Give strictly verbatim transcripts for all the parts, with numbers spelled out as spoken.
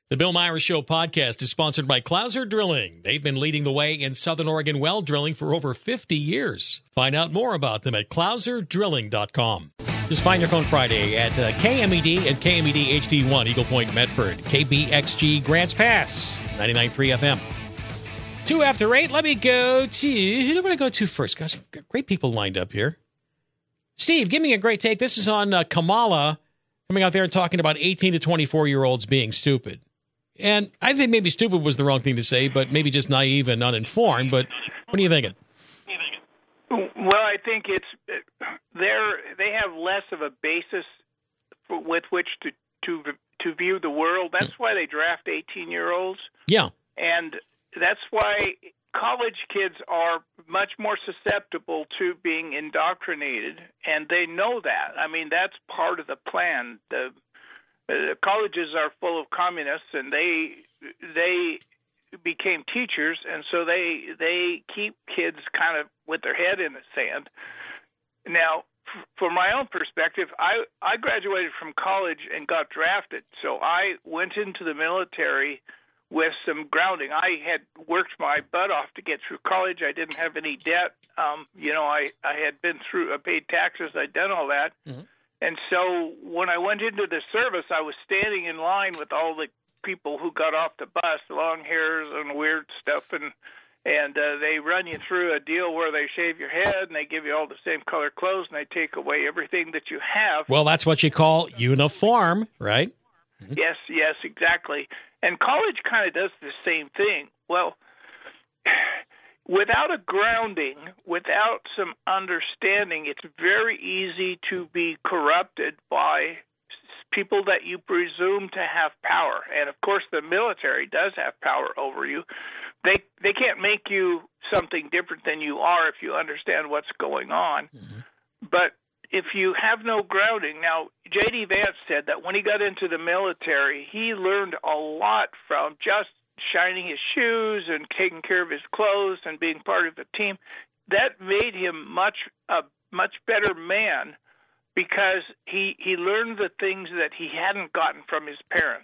The Bill Myers Show podcast is sponsored by Clouser Drilling. They've been leading the way in Southern Oregon well drilling for over fifty years. Find out more about them at clouser drilling dot com. Just find your phone Friday at uh, K M E D and K M E D H D one, Eagle Point, Medford. K B X G, Grants Pass, ninety-nine point three F M. Two after eight. Let me go to... Who do I want to go to first? Got some great people lined up here. Steve, give me a great take. This is on uh, Kamala coming out there and talking about eighteen to twenty-four-year-olds being stupid. And I think maybe stupid was the wrong thing to say, but maybe just naive and uninformed. But what are you thinking? Well, I think it's they're they have less of a basis for, with which to, to to view the world. That's why they draft eighteen-year-olds. Yeah, and that's why college kids are much more susceptible to being indoctrinated, and they know that. I mean, that's part of the plan. The The colleges are full of communists, and they they became teachers, and so they they keep kids kind of with their head in the sand. Now, f- from my own perspective, I, I graduated from college and got drafted, so I went into the military with some grounding. I had worked my butt off to get through college. I didn't have any debt. Um, you know, I, I had been through, I paid taxes, I'd done all that. Mm-hmm. And so when I went into the service, I was standing in line with all the people who got off the bus, long hairs and weird stuff, and and uh, they run you through a deal where they shave your head and they give you all the same color clothes and they take away everything that you have. Well, that's what you call uniform, right? Mm-hmm. Yes, yes, exactly. And college kind of does the same thing. Well, without a grounding, without some understanding, it's very easy to be corrupted by people that you presume to have power. And, of course, the military does have power over you. They they can't make you something different than you are if you understand what's going on. Mm-hmm. But if you have no grounding, now, J D. Vance said that when he got into the military, he learned a lot from just shining his shoes and taking care of his clothes and being part of the team. That made him much a much better man because he he learned the things that he hadn't gotten from his parents.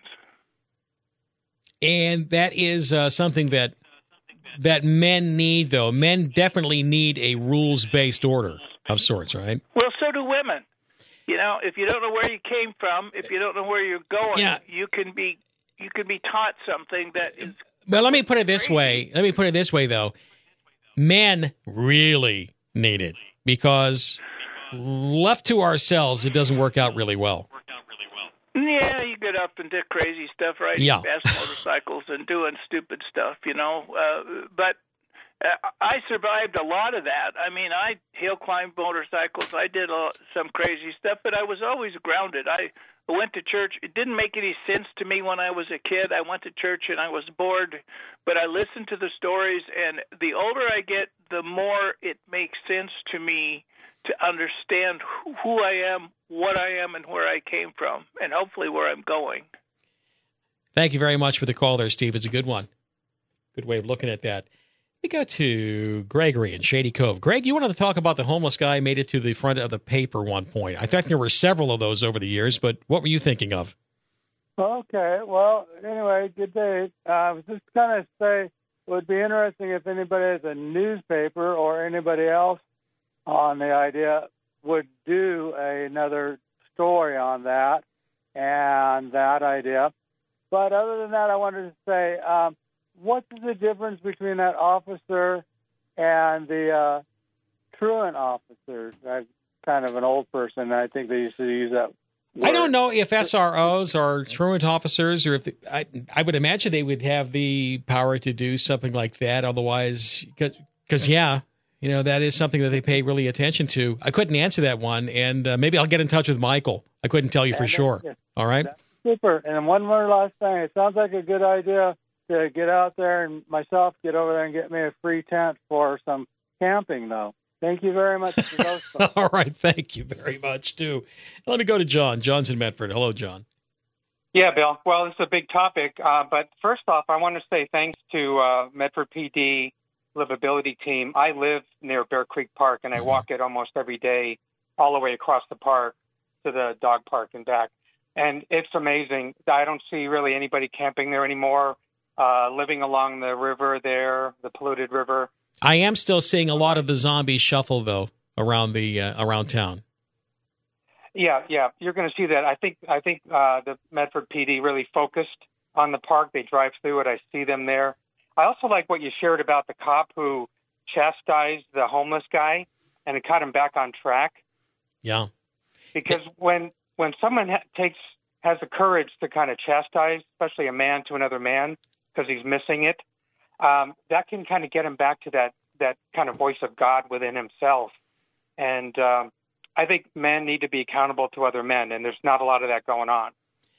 And that is uh, something that that men need, though. Men definitely need a rules-based order of sorts, right? Well, so do women. You know, if you don't know where you came from, if you don't know where you're going, yeah. you can be you can be taught something that is. Well, let me put it this way. Let me put it this way, though. Men really need it because left to ourselves, it doesn't work out really well. Yeah, you get up and do crazy stuff, riding yeah. fast motorcycles and doing stupid stuff, you know. Uh, but uh, I survived a lot of that. I mean, I hill climbed motorcycles. I did uh, some crazy stuff, but I was always grounded. I went to church. It didn't make any sense to me when I was a kid. I went to church and I was bored, but I listened to the stories, and the older I get, the more it makes sense to me to understand who I am, what I am, and where I came from, and hopefully where I'm going. Thank you very much for the call there, Steve. It's a good one. Good way of looking at that. We got to Gregory in Shady Cove. Greg, you wanted to talk about the homeless guy who made it to the front of the paper one point. I think there were several of those over the years, but what were you thinking of? Okay. Well, anyway, good day. Uh, I was just going to say it would be interesting if anybody has a newspaper or anybody else on the idea would do another story on that and that idea. But other than that, I wanted to say, um, what's the difference between that officer and the uh, truant officers? I'm kind of an old person. I think they used to use that word. I don't know if S R Os are truant officers, or if the, I, I would imagine they would have the power to do something like that. Otherwise, because, yeah, you know, that is something that they pay really attention to. I couldn't answer that one, and uh, maybe I'll get in touch with Michael. I couldn't tell you for sure. All right? Super. And one more last thing. It sounds like a good idea to get out there and myself get over there and get me a free tent for some camping, though. Thank you very much for those folks. All right. Thank you very much, too. Let me go to John. John's in Medford. Hello, John. Yeah, Bill. Well, this is a big topic. Uh, but first off, I want to say thanks to uh, Medford P D Livability Team. I live near Bear Creek Park, and I mm-hmm. walk it almost every day all the way across the park to the dog park and back. and it's amazing. I don't see really anybody camping there anymore, uh, living along the river there, the polluted river. I am still seeing a lot of the zombies shuffle, though, around the uh, around town. Yeah, yeah, you're going to see that. I think I think uh, the Medford P D really focused on the park. They drive through it. I see them there. I also like what you shared about the cop who chastised the homeless guy and it got him back on track. Yeah, because when when someone ha- takes has the courage to kind of chastise, especially a man to another man because he's missing it, um, that can kind of get him back to that that kind of voice of God within himself. And um, I think men need to be accountable to other men, and there's not a lot of that going on.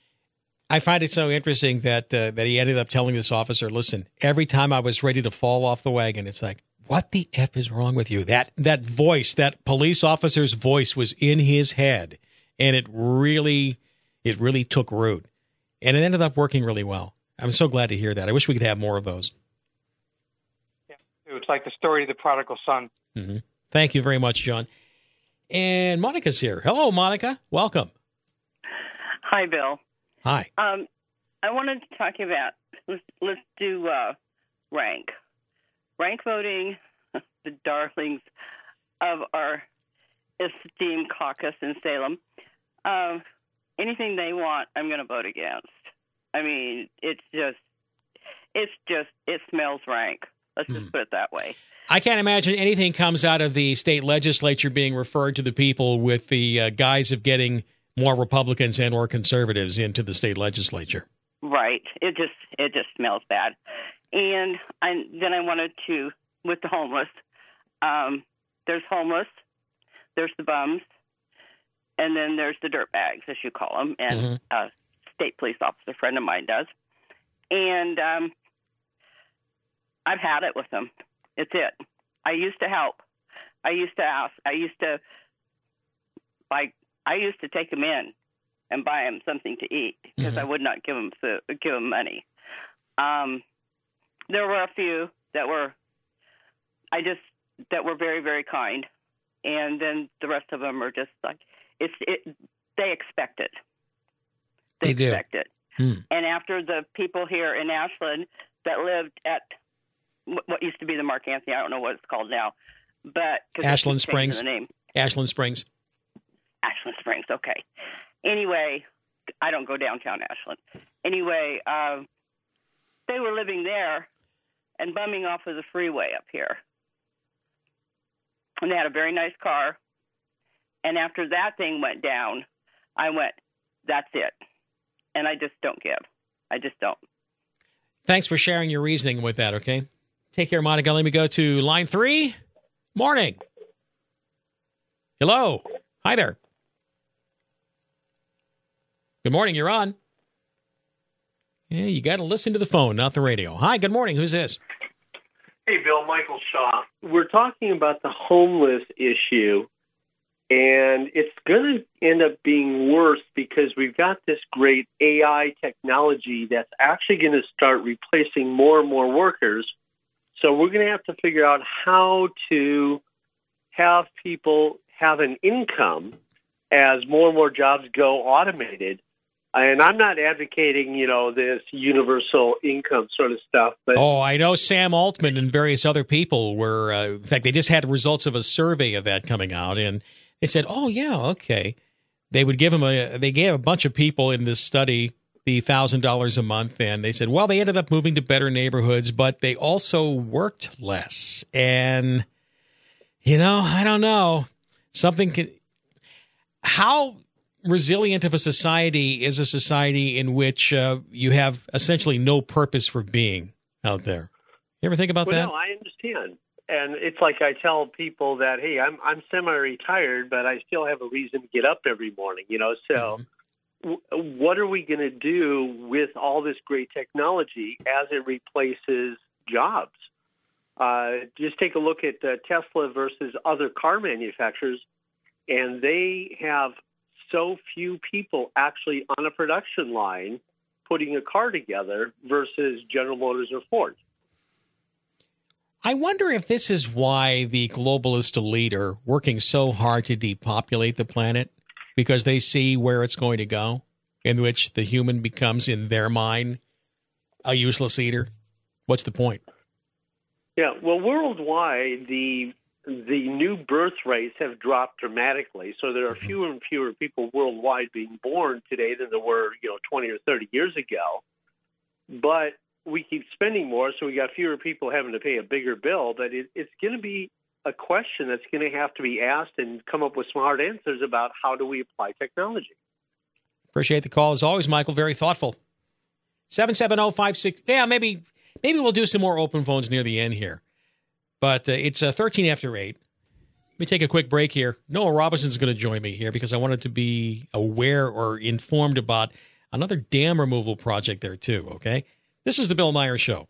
I find it so interesting that uh, that he ended up telling this officer, listen, every time I was ready to fall off the wagon, it's like, what the F is wrong with you? That that voice, that police officer's voice was in his head, and it really, it really took root. And it ended up working really well. I'm so glad to hear that. I wish we could have more of those. Yeah, it's like the story of the prodigal son. Mm-hmm. Thank you very much, John. And Monica's here. Hello, Monica. Welcome. Hi, Bill. Hi. Um, I wanted to talk about, let's, let's do uh, rank. Rank voting, the darlings of our esteemed caucus in Salem. Uh, anything they want, I'm going to vote against. I mean, it's just, it's just, it smells rank. Let's just mm. put it that way. I can't imagine anything comes out of the state legislature being referred to the people with the uh, guise of getting more Republicans and or conservatives into the state legislature. Right. It just it just smells bad. And I, then I wanted to, with the homeless, um, there's homeless, there's the bums, and then there's the dirtbags, as you call them, and mm-hmm. a state police officer friend of mine does. And um, I've had it with them. It's it. I used to help. I used to ask. I used to buy. I used to take them in and buy them something to eat because mm-hmm. I would not give them food, give them money. Um, there were a few that were, I just that were very very kind, and then the rest of them are just like it's. It, they expect it. They, they expect do. it. Hmm. And after the people here in Ashland that lived at what used to be the Mark Anthony, I don't know what it's called now, but Ashland Springs. The name. Ashland Springs. Ashland Springs. Okay. Anyway, I don't go downtown Ashland. Anyway, uh, they were living there and bumming off of the freeway up here, and they had a very nice car. And after that thing went down, I went, "That's it," and I just don't give. I just don't. Thanks for sharing your reasoning with that. Okay. Take care, Monica. Let me go to line three. Morning. Hello. Hi there. Good morning. You're on. Yeah, you got to listen to the phone, not the radio. Hi. Good morning. Who's this? Hey, Bill. Michael Shaw. We're talking about the homeless issue, and it's going to end up being worse because we've got this great A I technology that's actually going to start replacing more and more workers. So we're going to have to figure out how to have people have an income as more and more jobs go automated. And I'm not advocating, you know, this universal income sort of stuff. But oh, I know Sam Altman and various other people were, uh, in fact, they just had results of a survey of that coming out. And they said, oh, yeah, okay. They would give them a, they gave a bunch of people in this study the one thousand dollars a month, and they said, well, they ended up moving to better neighborhoods, but they also worked less. And, you know, I don't know. Something can, how resilient of a society is a society in which uh, you have essentially no purpose for being out there? You ever think about well, that? No, I understand. And it's like I tell people that, hey, I'm I'm semi-retired, but I still have a reason to get up every morning, you know, so... Mm-hmm. What are we going to do with all this great technology as it replaces jobs? Uh, just take a look at uh, Tesla versus other car manufacturers, and they have so few people actually on a production line putting a car together versus General Motors or Ford. I wonder if this is why the globalist elite are working so hard to depopulate the planet, because they see where it's going to go. in which the human becomes, in their mind, a useless eater? What's the point? Yeah, well, worldwide, the the new birth rates have dropped dramatically. So there are fewer and fewer people worldwide being born today than there were, you know, twenty or thirty years ago. But we keep spending more, so we got fewer people having to pay a bigger bill. But it, it's going to be a question that's going to have to be asked and come up with smart answers about how do we apply technology. Appreciate the call as always, Michael. Very thoughtful. seven seven zero five six. Yeah, maybe maybe we'll do some more open phones near the end here. But uh, it's uh, thirteen after eight. Let me take a quick break here. Noah Robinson's going to join me here because I wanted to be aware or informed about another dam removal project there, too, okay? This is the Bill Myers Show.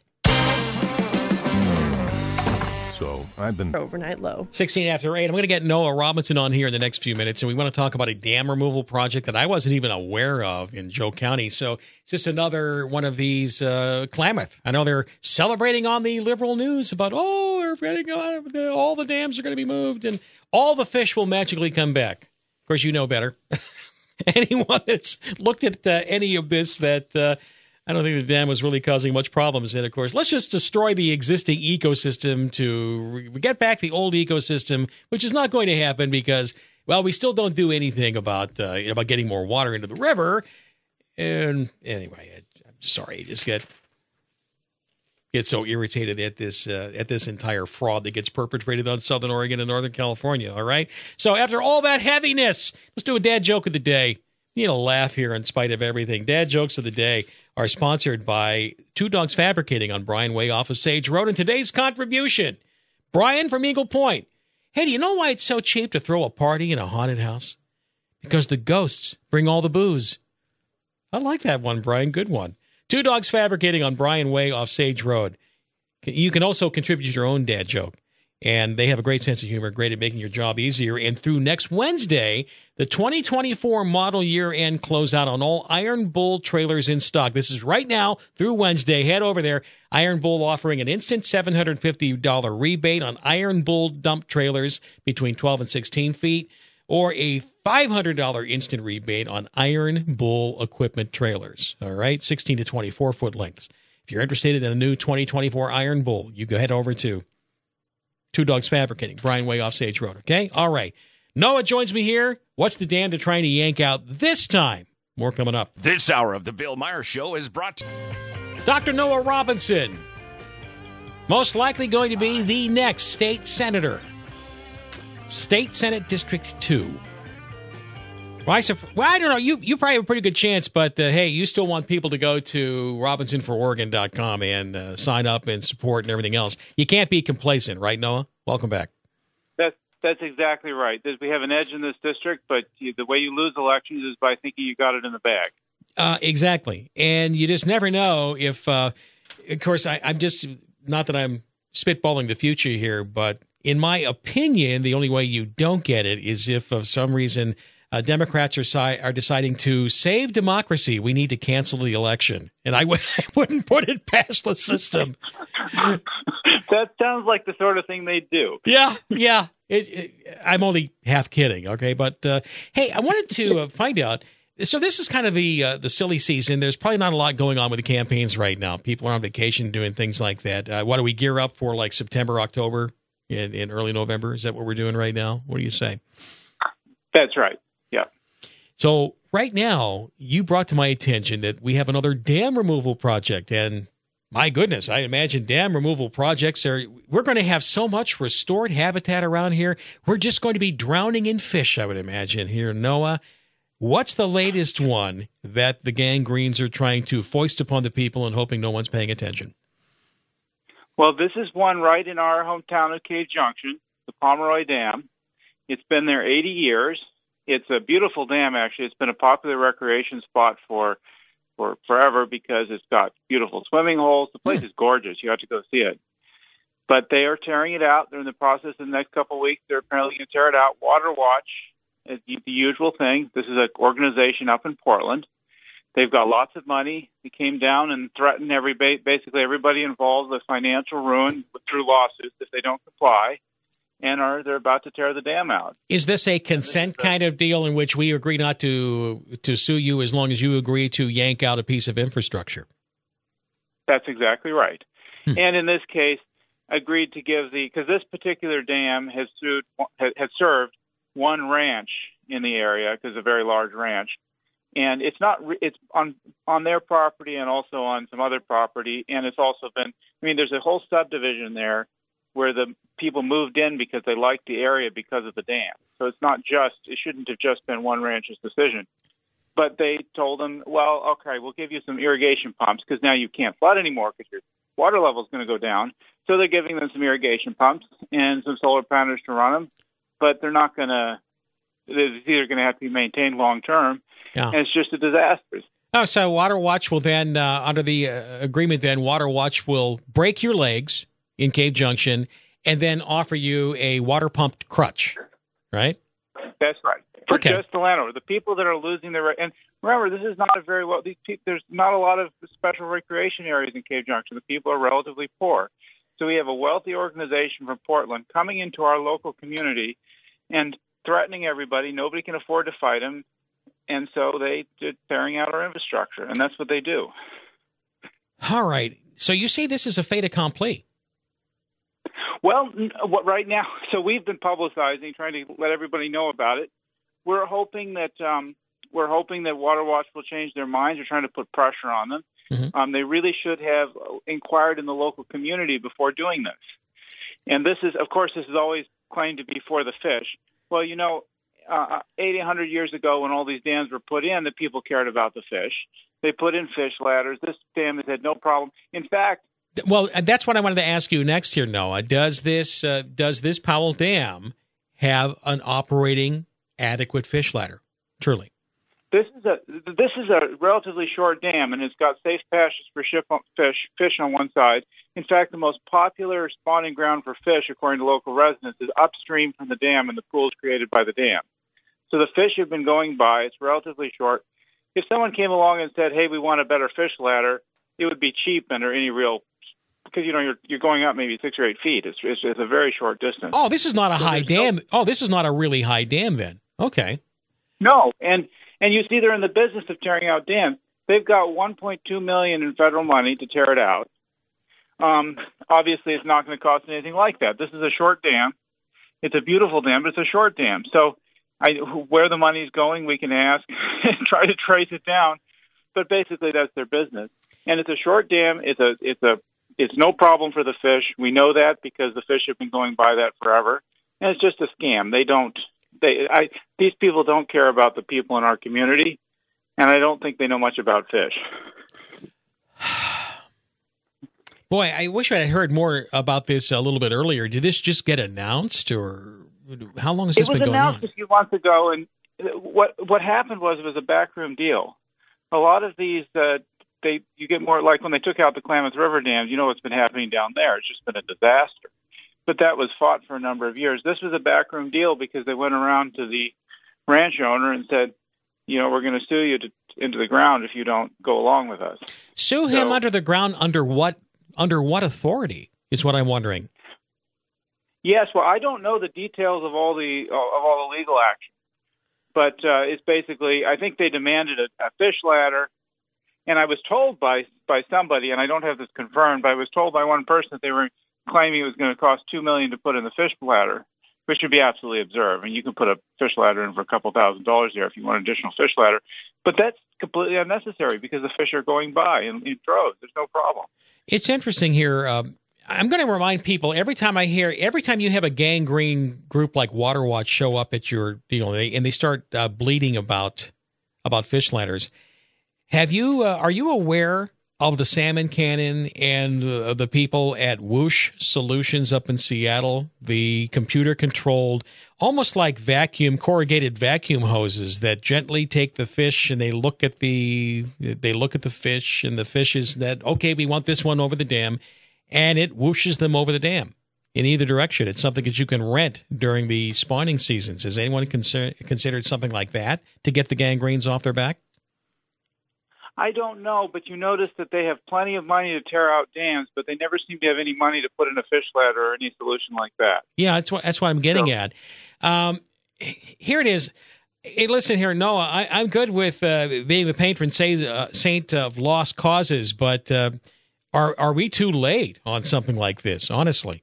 So I've been overnight low. sixteen after eight. I'm going to get Noah Robinson on here in the next few minutes, and we want to talk about a dam removal project that I wasn't even aware of in Joe County. So it's just another one of these uh, Klamath. I know they're celebrating on the liberal news about, oh, we're getting, uh, all the dams are going to be moved, and all the fish will magically come back. Of course, you know better. Anyone that's looked at uh, any of this that... Uh, I don't think the dam was really causing much problems. And, of course, let's just destroy the existing ecosystem to get back the old ecosystem, which is not going to happen because, well, we still don't do anything about uh, about getting more water into the river. And anyway, I'm sorry, I just get get so irritated at this uh, at this entire fraud that gets perpetrated on Southern Oregon and Northern California, all right? So after all that heaviness, let's do a dad joke of the day. You need a laugh here in spite of everything. Dad jokes of the day are sponsored by Two Dogs Fabricating on Brian Way off of Sage Road. And today's contribution, Brian from Eagle Point. Hey, do you know why it's so cheap to throw a party in a haunted house? Because the ghosts bring all the booze. I like that one, Brian. Good one. Two Dogs Fabricating on Brian Way off Sage Road. You can also contribute your own dad joke. And they have a great sense of humor, great at making your job easier. And through next Wednesday, the twenty twenty-four model year-end closeout on all Iron Bull trailers in stock. This is right now through Wednesday. Head over there. Iron Bull offering an instant seven hundred fifty dollars rebate on Iron Bull dump trailers between twelve and sixteen feet, or a five hundred dollars instant rebate on Iron Bull equipment trailers. All right, sixteen to twenty-four foot lengths. If you're interested in a new twenty twenty-four Iron Bull, you go head over to Two Dogs Fabricating, Brian Way off Sage Road, okay? All right. Noah joins me here. What's the dam they're trying to yank out this time? More coming up. This hour of the Bill Myers Show is brought to Doctor Noah Robinson, most likely going to be the next state senator. State Senate District two. Well, I, well, I don't know. You you probably have a pretty good chance, but uh, hey, you still want people to go to robinson for oregon dot com and uh, sign up and support and everything else. You can't be complacent, right, Noah? Welcome back. That's that's exactly right. We have an edge in this district, but you, the way you lose elections is by thinking you got it in the bag. Uh, exactly, and you just never know if. Uh, of course, I, I'm just not that I'm spitballing the future here, but in my opinion, the only way you don't get it is if, for some reason, Uh, Democrats are, si- are deciding to save democracy. We need to cancel the election. And I, w- I wouldn't put it past the system. That sounds like the sort of thing they do. Yeah, yeah. It, it, I'm only half kidding, okay? But, uh, hey, I wanted to uh, find out. So this is kind of the uh, the silly season. There's probably not a lot going on with the campaigns right now. People are on vacation doing things like that. Uh, what do we gear up for, like September, October, in, in early November? Is that what we're doing right now? What do you say? That's right. Yeah. So right now, you brought to my attention that we have another dam removal project. And my goodness, I imagine dam removal projects are, we're going to have so much restored habitat around here. We're just going to be drowning in fish, I would imagine here. Noah, what's the latest one that the gangreens are trying to foist upon the people and hoping no one's paying attention? Well, this is one right in our hometown of Cave Junction, the Pomeroy Dam. It's been there eighty years. It's a beautiful dam, actually. It's been a popular recreation spot for for forever because it's got beautiful swimming holes. The place is gorgeous. You have to go see it. But they are tearing it out. They're in the process in the next couple of weeks. They're apparently going to tear it out. Water Watch is the usual thing. This is an organization up in Portland. They've got lots of money. They came down and threatened every basically everybody involved with financial ruin through lawsuits if they don't comply. and are they're about to tear the dam out. Is this a consent kind of deal in which we agree not to to sue you as long as you agree to yank out a piece of infrastructure? That's exactly right. Hmm. And in this case, agreed to give the because this particular dam has sued had served one ranch in the area because it's a very large ranch, and it's not it's on on their property and also on some other property, and it's also been I mean there's a whole subdivision there where the people moved in because they liked the area because of the dam. So it's not just it shouldn't have just been one ranch's decision. But they told them, well, okay, we'll give you some irrigation pumps because now you can't flood anymore because your water level is going to go down. So they're giving them some irrigation pumps and some solar panels to run them, but they're not going to. It's either going to have to be maintained long term, yeah. and it's just a disaster. Oh, so Water Watch will then, uh, under the uh, agreement, then Water Watch will break your legs in Cave Junction and then offer you a water pumped crutch, right? That's right. For okay. just the landowner, the people that are losing their and remember, this is not a very well. These people, there's not a lot of special recreation areas in Cave Junction. The people are relatively poor, so we have a wealthy organization from Portland coming into our local community and threatening everybody. Nobody can afford to fight them, and so they did tearing out our infrastructure, and that's what they do. All right. So you say this is a fait accompli. Well, what right now? So we've been publicizing, trying to let everybody know about it. We're hoping that um, we're hoping that Water Watch will change their minds. We're trying to put pressure on them. Mm-hmm. Um, they really should have inquired in the local community before doing this. And this is, of course, this is always claimed to be for the fish. Well, you know, uh, eighty, one hundred years ago when all these dams were put in, the people cared about the fish. They put in fish ladders. This dam has had no problem. In fact, well, that's what I wanted to ask you next here, Noah. Does this uh, does this Powell Dam have an operating adequate fish ladder? Truly, this is a this is a relatively short dam, and it's got safe passages for ship fish fish on one side. In fact, the most popular spawning ground for fish, according to local residents, is upstream from the dam and the pools created by the dam. So the fish have been going by. It's relatively short. If someone came along and said, "Hey, we want a better fish ladder," it would be cheap under any real. Because, you know, you're you're going up maybe six or eight feet. It's it's, it's a very short distance. Oh, this is not a so high dam. No, oh, this is not a really high dam then. Okay. No, and and you see they're in the business of tearing out dams. They've got one point two million dollars in federal money to tear it out. Um, obviously, it's not going to cost anything like that. This is a short dam. It's a beautiful dam, but it's a short dam. So I, where the money's going, we can ask and try to trace it down. But basically, that's their business. And it's a short dam. It's a it's a It's no problem for the fish. We know that because the fish have been going by that forever. And it's just a scam. They don't, they, I, these people don't care about the people in our community, and I don't think they know much about fish. Boy, I wish I had heard more about this a little bit earlier. Did this just get announced, or how long has this been going on? It was announced a few months ago, and what what happened was it was a backroom deal. A lot of these, uh, They you get more like when they took out the Klamath River dams. You know what's been happening down there. It's just been a disaster. But that was fought for a number of years. This was a backroom deal because they went around to the ranch owner and said, you know, we're going to sue you to, into the ground if you don't go along with us. Sue him so, under the ground under what under what authority is what I'm wondering. Yes, well, I don't know the details of all the of all the legal action, but uh, it's basically I think they demanded a, a fish ladder. And I was told by by somebody, and I don't have this confirmed, but I was told by one person that they were claiming it was going to cost two million dollars to put in the fish ladder, which would be absolutely absurd. I mean, you can put a fish ladder in for a couple thousand dollars there if you want an additional fish ladder, but that's completely unnecessary because the fish are going by in, in droves. There's no problem. It's interesting here. Um, I'm going to remind people every time I hear, every time you have a gangrene group like Water Watch show up at your, you know, they, and they start uh, bleating about about fish ladders. Have you? Uh, are you aware of the salmon cannon and uh, the people at Whoosh Solutions up in Seattle? The computer-controlled, almost like vacuum corrugated vacuum hoses that gently take the fish and they look at the they look at the fish and the fish is that okay, we want this one over the dam, and it whooshes them over the dam in either direction. It's something that you can rent during the spawning seasons. Has anyone consider, considered something like that to get the gangrenes off their back? I don't know, but you notice that they have plenty of money to tear out dams, but they never seem to have any money to put in a fish ladder or any solution like that. Yeah, that's what that's what I'm getting So- at. Um, here it is. Hey, listen here, Noah. I, I'm good with uh, being the patron saint, uh, saint of lost causes, but uh, are are we too late on something like this? Honestly.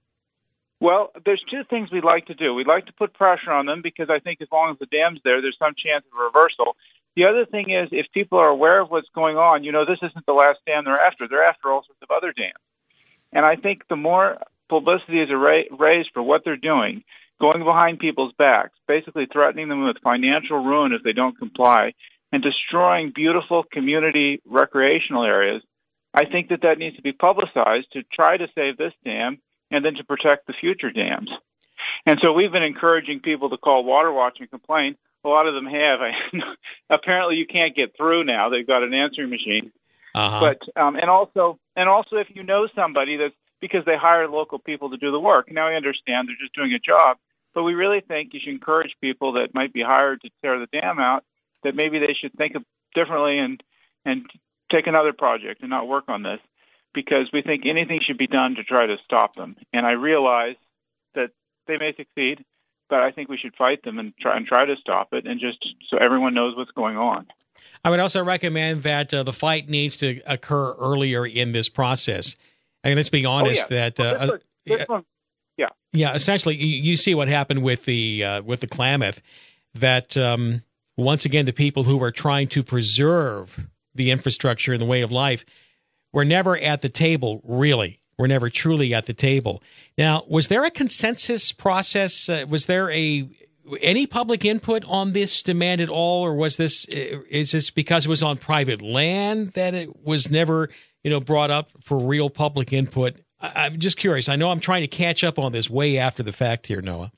Well, there's two things we'd like to do. We'd like to put pressure on them because I think as long as the dam's there, there's some chance of reversal. The other thing is, if people are aware of what's going on, you know, this isn't the last dam they're after. They're after all sorts of other dams. And I think the more publicity is raised for what they're doing, going behind people's backs, basically threatening them with financial ruin if they don't comply, and destroying beautiful community recreational areas, I think that that needs to be publicized to try to save this dam and then to protect the future dams. And so we've been encouraging people to call Water Watch and complain. A lot of them have. I, apparently, you can't get through now. They've got an answering machine. Uh-huh. But um, and also and also if you know somebody that's because they hire local people to do the work. Now I understand they're just doing a job, but we really think you should encourage people that might be hired to tear the dam out that maybe they should think of differently and and take another project and not work on this, because we think anything should be done to try to stop them. And I realize that they may succeed, but I think we should fight them and try and try to stop it, and just so everyone knows what's going on. I would also recommend that uh, the fight needs to occur earlier in this process. I mean, let's be honest oh, yeah. that uh, well, this one, this one, yeah, yeah, essentially, you, you see what happened with the uh, with the Klamath. That um, once again, the people who are trying to preserve the infrastructure and the way of life were never at the table. Really, were never truly at the table. Now, was there a consensus process? Uh, was there a any public input on this demand at all, or was this is this because it was on private land that it was never, you know, brought up for real public input? I, I'm just curious. I know I'm trying to catch up on this way after the fact here, Noah.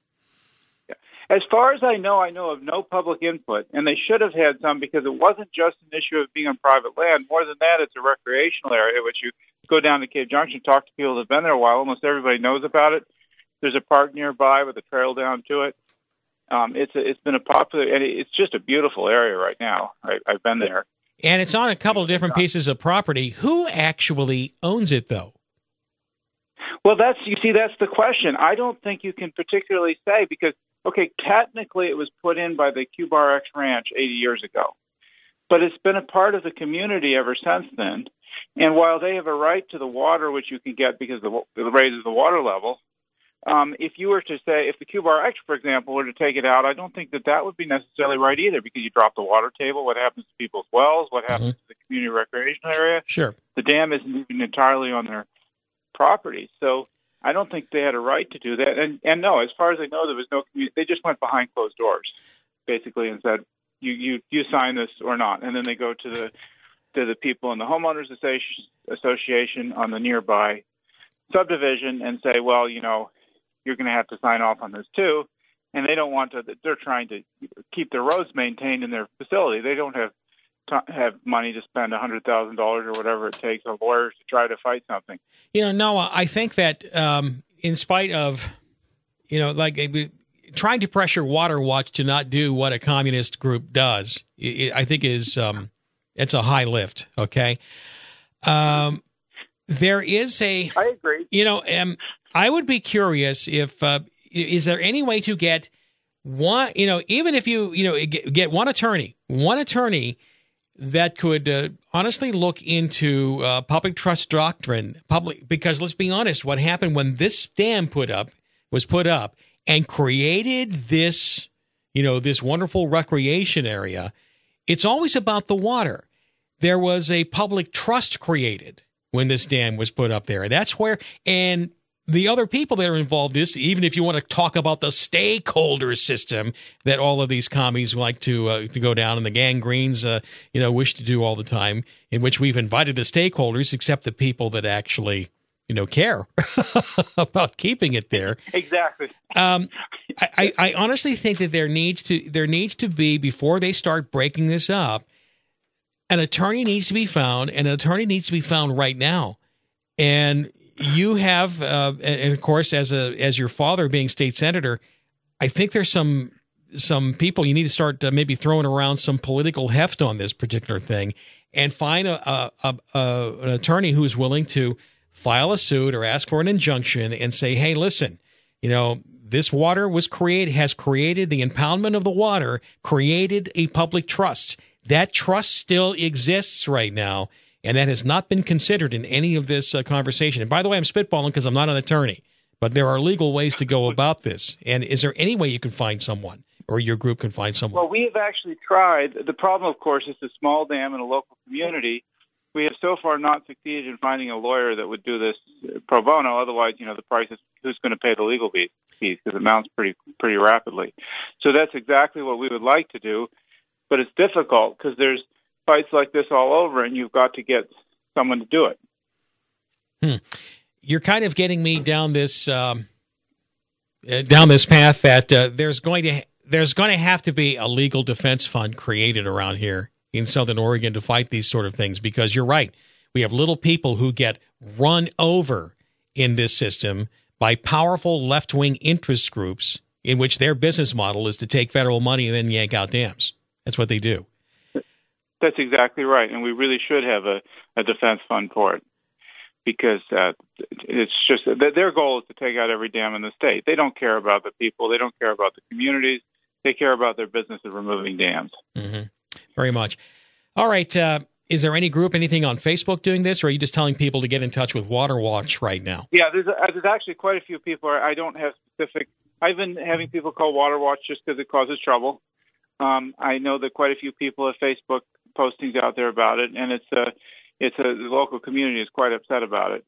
As far as I know, I know of no public input, and they should have had some because it wasn't just an issue of being on private land. More than that, it's a recreational area, which you go down to Cave Junction, talk to people that have been there a while. Almost everybody knows about it. There's a park nearby with a trail down to it. Um, it's a, it's been a popular, and it's just a beautiful area right now. I, I've been there. And it's on a couple of different pieces of property. Who actually owns it, though? Well, that's you see, that's the question. I don't think you can particularly say because, okay, technically it was put in by the Q Bar X Ranch eighty years ago, but it's been a part of the community ever since then. And while they have a right to the water, which you can get because the, it raises the water level, um, if you were to say, if the Q Bar X, for example, were to take it out, I don't think that that would be necessarily right either, because you drop the water table. What happens to people's wells? What happens mm-hmm. to the community recreational area? Sure. The dam isn't even entirely on their property. So I don't think they had a right to do that. And, and no, as far as I know, there was no community. They just went behind closed doors, basically, and said, you, you, you sign this or not. And then they go to the to the people in the homeowners association on the nearby subdivision and say, well, you know, you're going to have to sign off on this too. And they don't want to, they're trying to keep their roads maintained in their facility. They don't have t- have money to spend one hundred thousand dollars or whatever it takes on lawyers to try to fight something. You know, Noah, I think that um, in spite of, you know, like trying to pressure Water Watch to not do what a communist group does, it, I think is, um, it's a high lift, okay? Um, there is a... I agree. You know, um, I would be curious if, uh, is there any way to get one, you know, even if you, you know, get, get one attorney, one attorney that could uh, honestly look into uh, public trust doctrine, public, because let's be honest, what happened when this dam put up was put up and created this, you know, this wonderful recreation area. It's always about the water. There was a public trust created when this dam was put up there. And that's where, and the other people that are involved is, even if you want to talk about the stakeholder system that all of these commies like to uh, to go down and the gangrenes, uh, you know, wish to do all the time, in which we've invited the stakeholders, except the people that actually, you know, care about keeping it there. Exactly. Um, I, I honestly think that there needs to there needs to be, before they start breaking this up, an attorney needs to be found, and an attorney needs to be found right now. And you have, uh, and of course, as a as your father being state senator, I think there's some some people you need to start uh, maybe throwing around some political heft on this particular thing, and find a, a, a, a an attorney who's willing to file a suit or ask for an injunction and say, hey, listen, you know, this water was created, has created the impoundment of the water, created a public trust. That trust still exists right now, and that has not been considered in any of this uh, conversation. And by the way, I'm spitballing because I'm not an attorney, but there are legal ways to go about this. And is there any way you can find someone, or your group can find someone? Well, we have actually tried. The problem, of course, is a small dam in a local community. We have so far not succeeded in finding a lawyer that would do this pro bono. Otherwise, you know, the price is who's going to pay the legal fees because it mounts pretty pretty rapidly. So that's exactly what we would like to do, but it's difficult because there's fights like this all over, and you've got to get someone to do it. Hmm. You're kind of getting me down this um, uh, down this path that uh, there's going to there's going to have to be a legal defense fund created around here in Southern Oregon to fight these sort of things, because you're right. We have little people who get run over in this system by powerful left-wing interest groups in which their business model is to take federal money and then yank out dams. That's what they do. That's exactly right, and we really should have a, a defense fund for it, because uh, it's just their goal is to take out every dam in the state. They don't care about the people. They don't care about the communities. They care about their business of removing dams. Mm-hmm. Very much. All right. Uh, is there any group, anything on Facebook doing this, or are you just telling people to get in touch with Water Watch right now? Yeah, there's, a, there's actually quite a few people. I don't have specific. I've been having people call Water Watch just because it causes trouble. Um, I know that quite a few people have Facebook postings out there about it, and it's a, it's a the local community is quite upset about it.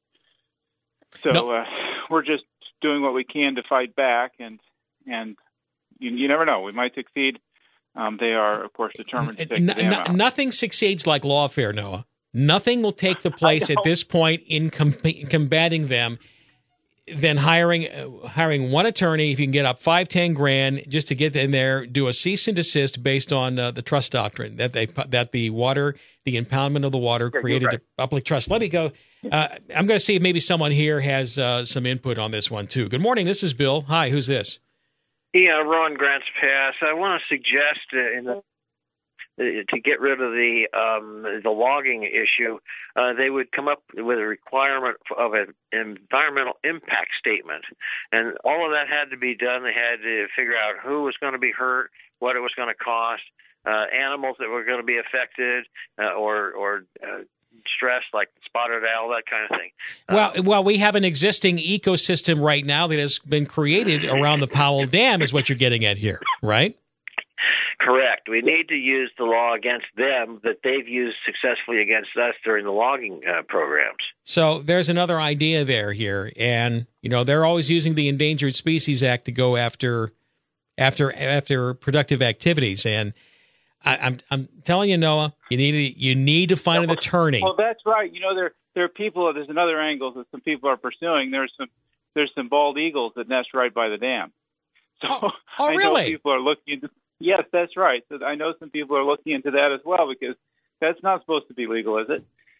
So no. uh, we're just doing what we can to fight back, and and you, you never know, we might succeed. Um, they are, of course, determined to take N- the dam n- out. Nothing succeeds like lawfare, Noah. Nothing will take the place at this point in com- combating them than hiring uh, hiring one attorney. If you can get up five, ten grand just to get in there, do a cease and desist based on uh, the trust doctrine that they that the water, the impoundment of the water created right. a public trust. Let me go. Uh, I'm going to see if maybe someone here has uh, some input on this one too. Good morning. This is Bill. Hi. Who's this? Yeah, Ron Grants Pass. I want to suggest uh, in the, uh, to get rid of the um, the logging issue, uh, they would come up with a requirement of an environmental impact statement, and all of that had to be done. They had to figure out who was going to be hurt, what it was going to cost, uh, animals that were going to be affected, uh, or or uh, stressed, like spotted owl, that kind of thing. Well, um, well, we have an existing ecosystem right now that has been created around the Powell Dam, is what you're getting at here, right? Correct. We need to use the law against them that they've used successfully against us during the logging uh, programs. So there's another idea there here, and you know they're always using the Endangered Species Act to go after after after productive activities, and I, I'm I'm telling you, Noah, you need to, you need to find an attorney. Well, that's right. You know, there there are people. There's another angle that some people are pursuing. There's some there's some bald eagles that nest right by the dam. So oh, oh I really? know people are looking into. Yes, that's right. So I know some people are looking into that as well, because that's not supposed to be legal, is it?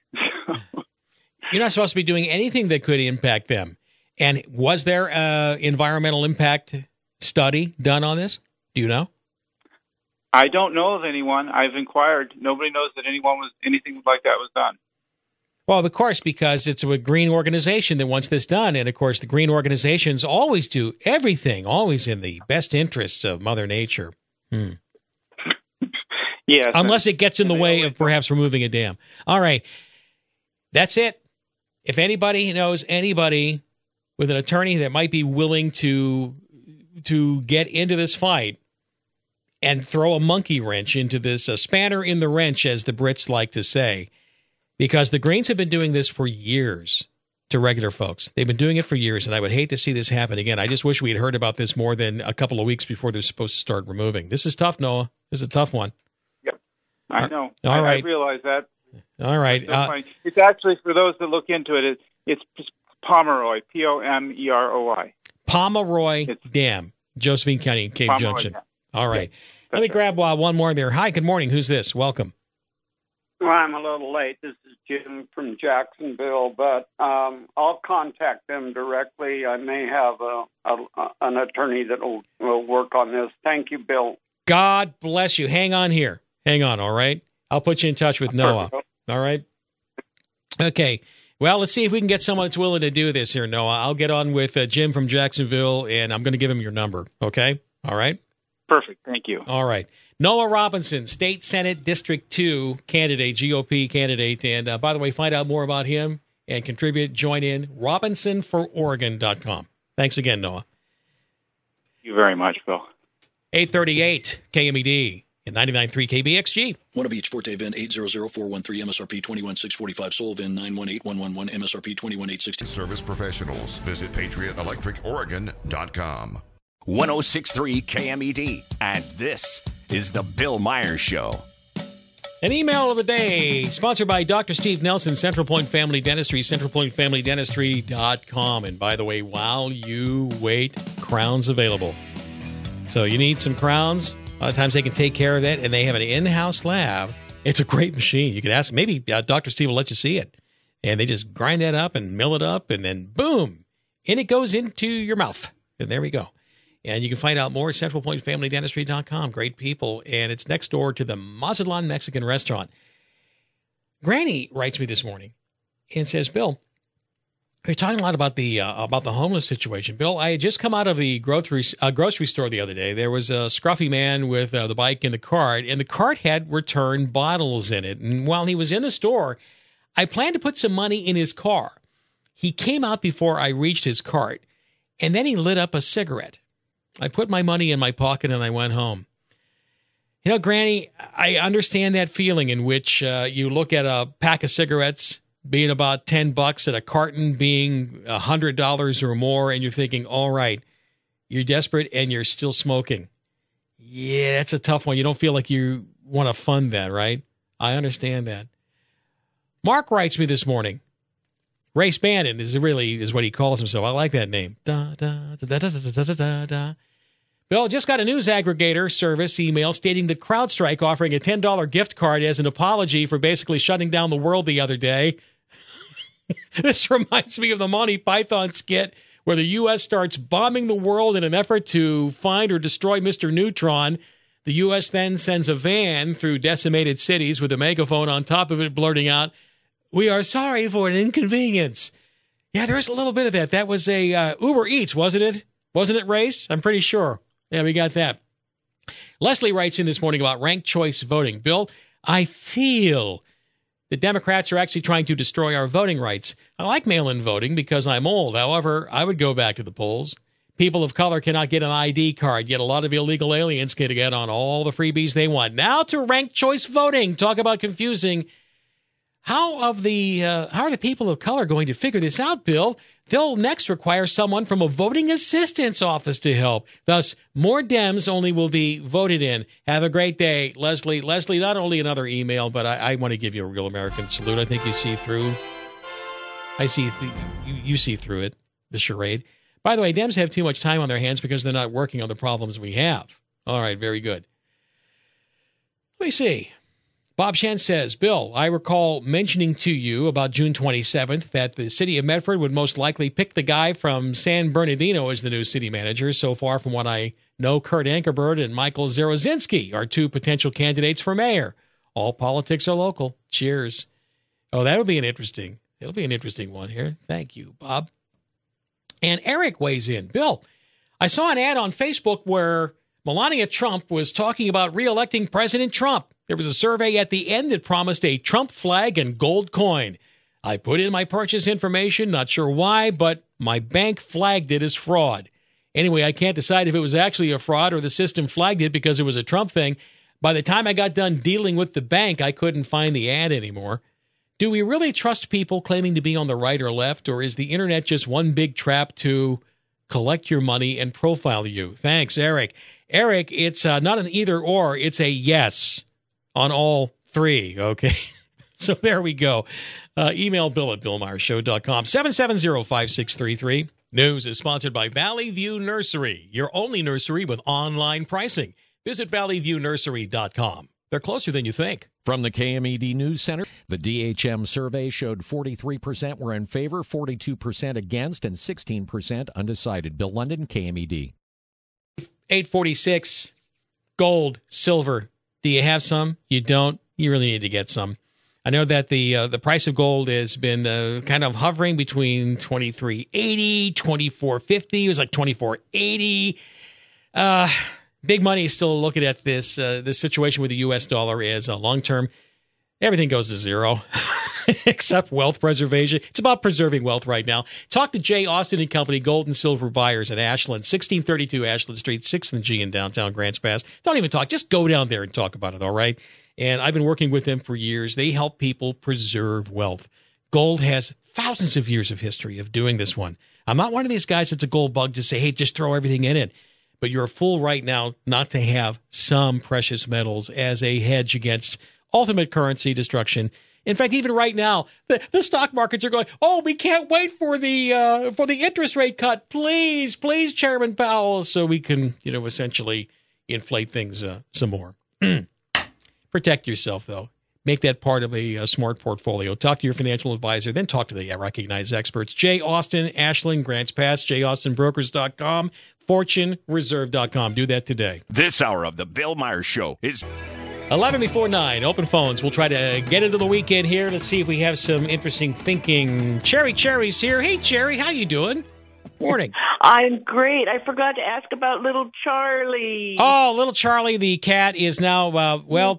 You're not supposed to be doing anything that could impact them. And was there an environmental impact study done on this? Do you know? I don't know of anyone. I've inquired. Nobody knows that anyone was anything like that was done. Well, of course, because it's a green organization that wants this done. And, of course, the green organizations always do everything, always in the best interests of Mother Nature. Hmm. Yes. Unless it gets in the way of perhaps removing a dam. All right. That's it. If anybody knows anybody with an attorney that might be willing to to get into this fight and throw a monkey wrench into this, a spanner in the wrench, as the Brits like to say, because the Greens have been doing this for years to regular folks. They've been doing it for years, and I would hate to see this happen again. I just wish we had heard about this more than a couple of weeks before they're supposed to start removing. This is tough, Noah. This is a tough one. Yep, I know. All I, right. I realize that. All right. So Uh, it's actually, for those that look into it, it it's Pomeroy, P O M E R O Y. Pomeroy it's, Dam, Josephine County, Cave Pomeroy Junction. Dam. All right. Yeah, Let me right. grab uh, one more there. Hi, good morning. Who's this? Welcome. Well, I'm a little late. This is Jim from Jacksonville, but um, I'll contact them directly. I may have a, a, an attorney that will, will work on this. Thank you, Bill. God bless you. Hang on here. Hang on, all right? I'll put you in touch with Noah. All right. Okay. Well, let's see if we can get someone that's willing to do this here, Noah. I'll get on with uh, Jim from Jacksonville, and I'm going to give him your number. Okay? All right? Perfect. Thank you. All right. Noah Robinson, State Senate District two candidate, G O P candidate. And uh, by the way, find out more about him and contribute, join in, robinson for oregon dot com. Thanks again, Noah. Thank you very much, Bill. eight thirty-eight K M E D. And ninety-nine point three K B X G. One of each. Forte V I N eight zero zero four one three M S R P two one six four five. Sol V I N nine one eight one one one M S R P two one eight six zero. Service professionals. Visit patriot electric oregon dot com. one oh six point three K M E D. And this is the Bill Myers Show. An email of the day, sponsored by Doctor Steve Nelson, Central Point Family Dentistry, central point family dentistry dot com. And by the way, while you wait, crowns available. So you need some crowns. A lot of times they can take care of that, and they have an in-house lab. It's a great machine. You can ask, maybe uh, Doctor Steve will let you see it. And they just grind that up and mill it up, and then boom, in it goes into your mouth. And there we go. And you can find out more at central point family dentistry dot com. Great people. And it's next door to the Mazatlan Mexican restaurant. Granny writes me this morning and says, Bill, we're talking a lot about the uh, about the homeless situation. Bill, I had just come out of the grocery uh, grocery store the other day. There was a scruffy man with uh, the bike in the cart, and the cart had returned bottles in it. And while he was in the store, I planned to put some money in his car. He came out before I reached his cart, and then he lit up a cigarette. I put my money in my pocket, and I went home. You know, Granny, I understand that feeling in which uh, you look at a pack of cigarettes being about ten bucks, and a carton being one hundred dollars or more, and you're thinking, all right, you're desperate and you're still smoking. Yeah, that's a tough one. You don't feel like you want to fund that, right? I understand that. Mark writes me this morning. Ray Spannon is really is what he calls himself. I like that name. Da, da, da, da, da, da, da, da, da. Bill, just got a news aggregator service email stating that CrowdStrike offering a ten dollars gift card as an apology for basically shutting down the world the other day. This reminds me of the Monty Python skit where the U S starts bombing the world in an effort to find or destroy Mister Neutron. The U S then sends a van through decimated cities with a megaphone on top of it blurting out, "We are sorry for an inconvenience." Yeah, there is a little bit of that. That was a uh, Uber Eats, wasn't it? Wasn't it, Race? I'm pretty sure. Yeah, we got that. Leslie writes in this morning about ranked choice voting. Bill, I feel the Democrats are actually trying to destroy our voting rights. I like mail-in voting because I'm old. However, I would go back to the polls. People of color cannot get an I D card, yet a lot of illegal aliens can get on all the freebies they want. Now to ranked choice voting. Talk about confusing. How of the uh, how are the people of color going to figure this out, Bill? They'll next require someone from a voting assistance office to help. Thus, more Dems only will be voted in. Have a great day, Leslie. Leslie, not only another email, but I, I want to give you a real American salute. I think you see through. I see th- you, you see through it, the charade. By the way, Dems have too much time on their hands because they're not working on the problems we have. All right, very good. Let me see. Bob Shen says, Bill, I recall mentioning to you about June twenty-seventh that the city of Medford would most likely pick the guy from San Bernardino as the new city manager. So far from what I know, Kurt Ankerbird and Michael Zerozinski are two potential candidates for mayor. All politics are local. Cheers. Oh, that'll be an interesting, it'll be an interesting one here. Thank you, Bob. And Eric weighs in. Bill, I saw an ad on Facebook where Melania Trump was talking about re-electing President Trump. There was a survey at the end that promised a Trump flag and gold coin. I put in my purchase information, not sure why, but my bank flagged it as fraud. Anyway, I can't decide if it was actually a fraud or the system flagged it because it was a Trump thing. By the time I got done dealing with the bank, I couldn't find the ad anymore. Do we really trust people claiming to be on the right or left, or is the internet just one big trap to collect your money and profile you? Thanks, Eric. Eric, it's uh, not an either or, it's a yes on all three, okay? So there we go. Uh, email Bill at bill myers show dot com, seven seven zero, five six three three. News is sponsored by Valley View Nursery, your only nursery with online pricing. Visit valley view nursery dot com. They're closer than you think. From the K M E D News Center, the D H M survey showed forty-three percent were in favor, forty-two percent against, and sixteen percent undecided. Bill London, K M E D. eight forty-six, gold, silver. Do you have some? You don't? You really need to get some. I know that the uh, the price of gold has been uh, kind of hovering between twenty-three eighty, twenty-four fifty. It was like twenty-four eighty. Uh, big money is still looking at this uh, this situation with the U S dollar as a long term. Everything goes to zero except wealth preservation. It's about preserving wealth right now. Talk to Jay Austin and Company, Gold and Silver Buyers in Ashland, sixteen thirty-two Ashland Street, sixth and G in downtown Grants Pass. Don't even talk. Just go down there and talk about it, all right? And I've been working with them for years. They help people preserve wealth. Gold has thousands of years of history of doing this one. I'm not one of these guys that's a gold bug to say, hey, just throw everything in it. But you're a fool right now not to have some precious metals as a hedge against ultimate currency destruction. In fact, even right now, the, the stock markets are going, oh, we can't wait for the uh, for the interest rate cut. Please, please, Chairman Powell, so we can, you know, essentially inflate things uh, some more. Protect yourself, though. Make that part of a, a smart portfolio. Talk to your financial advisor, then talk to the recognized experts. Jay Austin, Ashland, Grants Pass, jay austin brokers dot com, fortune reserve dot com. Do that today. This hour of the Bill Myers Show is eleven before nine. Open phones. We'll try to get into the weekend here. Let's see if we have some interesting thinking. Cherry Cherry's here. Hey, Cherry, how you doing? Morning. I'm great. I forgot to ask about little Charlie. Oh, little Charlie, the cat, is now, uh, well,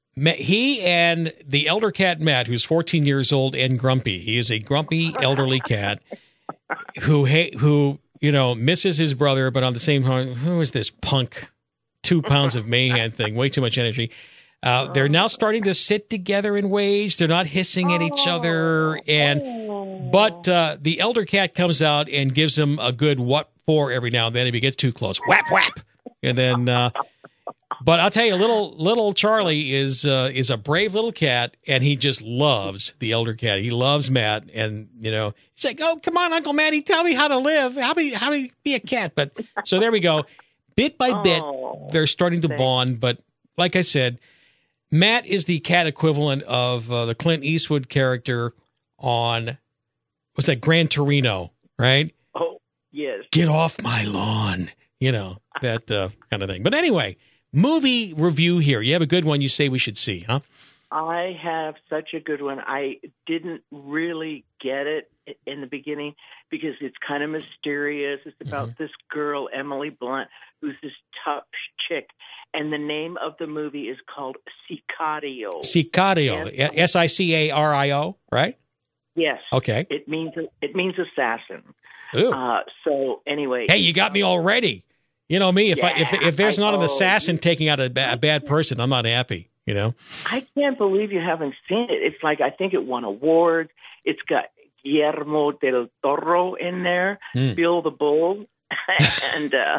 he and the elder cat, Matt, who's fourteen years old and grumpy. He is a grumpy elderly cat who, who you know, misses his brother, but on the same time, who is this punk two pounds of mayhem thing? Way too much energy. Uh, they're now starting to sit together in ways. They're not hissing at each other. And but uh, the elder cat comes out and gives him a good what for every now and then if he gets too close. Whap, whap. And then... Uh, But I'll tell you, little little Charlie is uh, is a brave little cat, and he just loves the elder cat. He loves Matt, and you know, he's like, "Oh, come on, Uncle Matty, tell me how to live, how to how to be a cat." But so there we go. Bit by bit, oh, they're starting to thanks. bond. But like I said, Matt is the cat equivalent of uh, the Clint Eastwood character on what's that, Gran Torino, right? Oh, yes. Get off my lawn, you know, that uh, kind of thing. But anyway. Movie review here. You have a good one you say we should see, huh? I have such a good one. I didn't really get it in the beginning because it's kind of mysterious. It's about mm-hmm. this girl, Emily Blunt, who's this tough chick. And the name of the movie is called Sicario. Sicario. S I C A R I O, right? Yes. Okay. It means it means assassin. Ooh. Uh, so anyway. Hey, you got me already. You know me, if yeah, I, if if there's I not know. an assassin taking out a, ba- a bad person, I'm not happy, you know? I can't believe you haven't seen it. It's like, I think it won awards. It's got Guillermo del Toro in there, mm. Bill the Bull, and uh,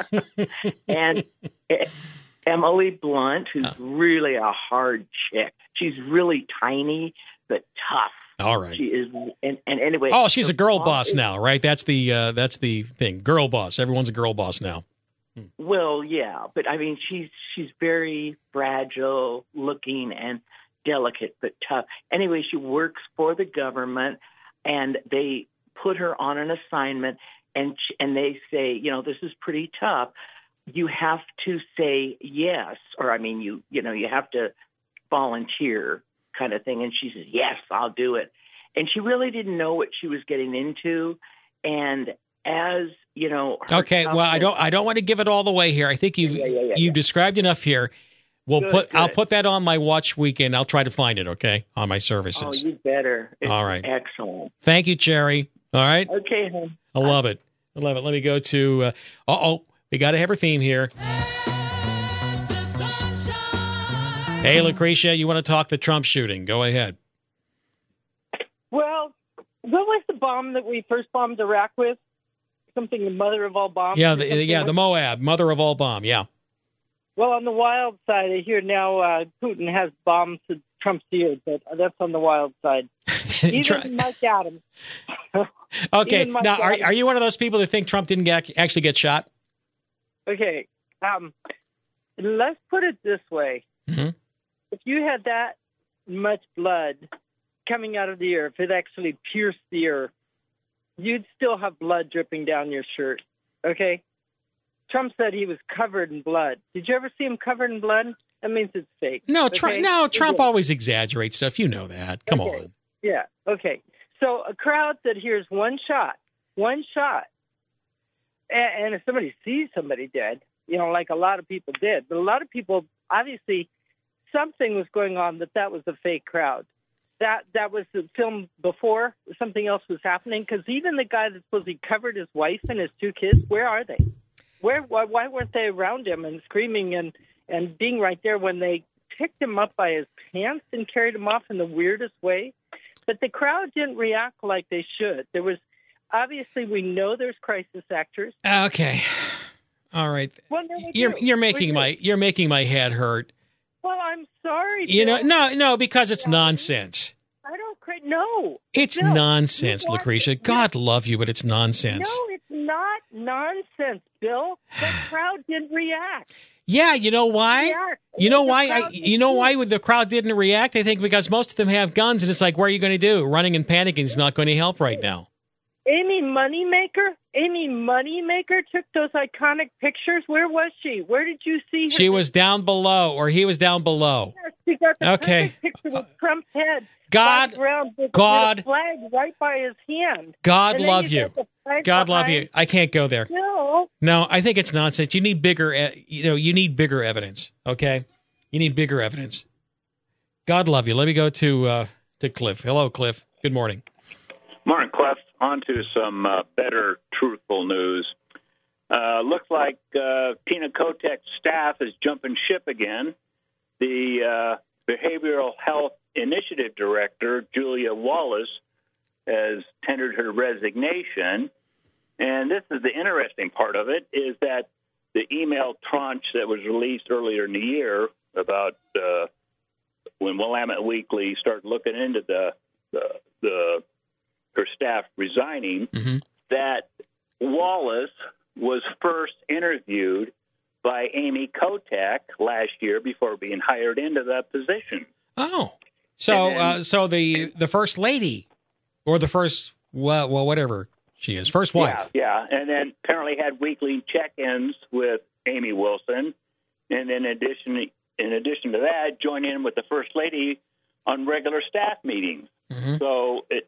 and Emily Blunt, who's uh. really a hard chick. She's really tiny, but tough. All right. She is, and, and anyway. Oh, she's a girl boss is, now, right? That's the uh, that's the thing. Girl boss. Everyone's a girl boss now. Well, yeah, but I mean, she's she's very fragile looking and delicate, but tough. Anyway, she works for the government, and they put her on an assignment, and she, and they say, you know, this is pretty tough. You have to say yes, or I mean, you you know, you have to volunteer, kind of thing. And she says, yes, I'll do it. And she really didn't know what she was getting into, and as you know, okay. Well, I don't. I don't want to give it all the way here. I think you've yeah, yeah, yeah, you've yeah. described enough here. We'll good, put. good. I'll put that on my watch weekend. I'll try to find it. Okay, on my services. Oh, you better. It's all right. Excellent. Thank you, Cherry. All right. Okay. Hon. I love it. I love it. Let me go to. Uh oh. We got to have her theme here. Hey, Lucretia, you want to talk the Trump shooting? Go ahead. Well, what was the bomb that we first bombed Iraq with? Something, the mother of all bombs? Yeah, the, yeah, the Moab, mother of all bomb, yeah. Well, on the wild side, I hear now uh, Putin has bombs to Trump's ears, but that's on the wild side. Even Mike Adams. Okay, Mike now, are, Adams. are you one of those people that think Trump didn't get, actually get shot? Okay, um, let's put it this way. Mm-hmm. If you had that much blood coming out of the ear, if it actually pierced the ear, you'd still have blood dripping down your shirt, okay? Trump said he was covered in blood. Did you ever see him covered in blood? That means it's fake. No, okay? Trump, no, Trump Okay. always exaggerates stuff. You know that. Come Okay. on. Yeah. Okay. So a crowd that hears one shot, one shot, and, and if somebody sees somebody dead, you know, like a lot of people did, but a lot of people, obviously, something was going on that that was a fake crowd. That that was the film before something else was happening, because even the guy that supposedly covered his wife and his two kids, where are they? Where why, why weren't they around him and screaming and, and being right there when they picked him up by his pants and carried him off in the weirdest way? But the crowd didn't react like they should. There was obviously, we know there's crisis actors. Okay. All right. Well, no, we You're do. you're We making do. my you're making my head hurt. Well, I'm sorry. You know, Bill. no, no, because it's nonsense. I don't cra- no. It's Bill, nonsense, you want- Lucretia. God love you, but it's nonsense. No, it's not nonsense, Bill. The crowd didn't react. Yeah, you know why? React. You know The why? I, crowd you know didn't why the crowd didn't react? I think because most of them have guns, and it's like, what are you going to do? Running and panicking is not going to help right now. Amy Moneymaker, Amy Moneymaker took those iconic pictures. Where was she? Where did you see her? She was down below, or he was down below. She got the Okay. perfect picture with Trump's head. God- flying around with, God- with a flag right by his hand. God And then love you you. got the flag God love behind. you. I can't go there. No. No, I think it's nonsense. You need bigger, e- you know, you need bigger evidence. Okay, you need bigger evidence. God love you. Let me go to uh, to Cliff. Hello, Cliff. Good morning. Morning, Cliff. On to some uh, better, truthful news. Uh, looks like uh, Tina Kotek's staff is jumping ship again. The uh, Behavioral Health Initiative Director, Julia Wallace, has tendered her resignation. And this is the interesting part of it, is that the email tranche that was released earlier in the year about uh, when Willamette Weekly started looking into the the, the her staff resigning, mm-hmm. that Wallace was first interviewed by Amy Kotek last year before being hired into that position. Oh, so And then- uh, so the the first lady, or the first well, well whatever she is, first wife. Yeah, yeah, and then apparently had weekly check-ins with Amy Wilson, and in addition, in addition to that, join in with the first lady on regular staff meetings. Mm-hmm. So it,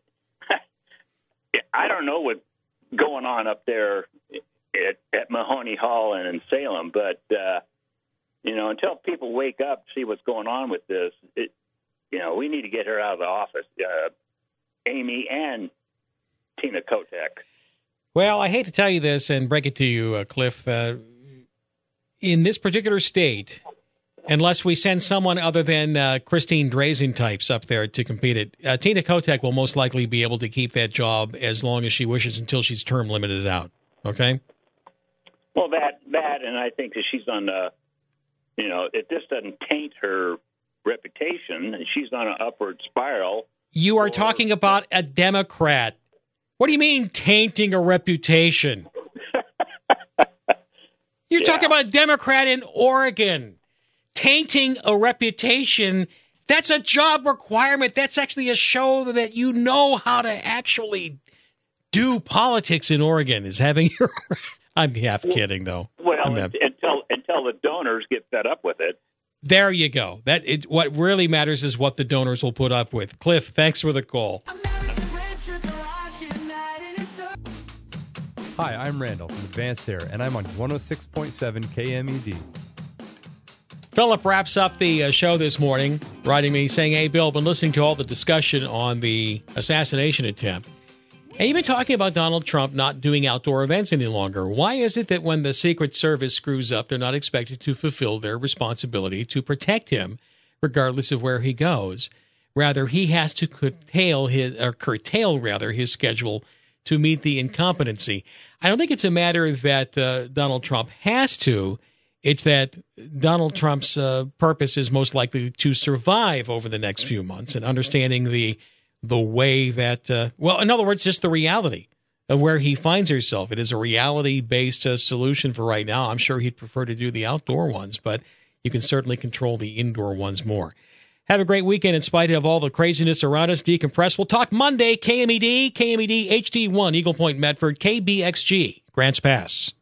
I don't know what's going on up there at, at Mahoney Hall and in Salem, but uh, you know, until people wake up, see what's going on with this, it, you know, we need to get her out of the office, uh, Amy and Tina Kotek. Well, I hate to tell you this and break it to you, uh, Cliff. Uh, in this particular state, unless we send someone other than uh, Christine Drazen types up there to compete it, uh, Tina Kotek will most likely be able to keep that job as long as she wishes until she's term limited out. Okay? Well, that, that, and I think that she's on the, you know, if this doesn't taint her reputation, and she's on an upward spiral. You are talking about a Democrat. What do you mean tainting a reputation? You're Yeah. talking about a Democrat in Oregon. Tainting a reputation, that's a job requirement. That's actually a show that you know how to actually do politics in Oregon, is having your... I'm half kidding, though. Well, I'm half- until until the donors get fed up with it. There you go. That it, what really matters is what the donors will put up with. Cliff, thanks for the call. Hi, I'm Randall from Advanced Air, and I'm on one oh six point seven K M E D. Philip wraps up the uh, show this morning, writing me saying, hey, Bill, been listening to all the discussion on the assassination attempt. And you've been talking about Donald Trump not doing outdoor events any longer. Why is it that when the Secret Service screws up, they're not expected to fulfill their responsibility to protect him, regardless of where he goes? Rather, he has to curtail his, or curtail rather, his schedule to meet the incompetency. I don't think it's a matter that uh, Donald Trump has to. It's that Donald Trump's uh, purpose is most likely to survive over the next few months, and understanding the the way that, uh, well, in other words, just the reality of where he finds himself. It is a reality-based uh, solution for right now. I'm sure he'd prefer to do the outdoor ones, but you can certainly control the indoor ones more. Have a great weekend in spite of all the craziness around us. Decompress. We'll talk Monday. K M E D, K M E D H D one, Eagle Point, Medford, K B X G, Grants Pass.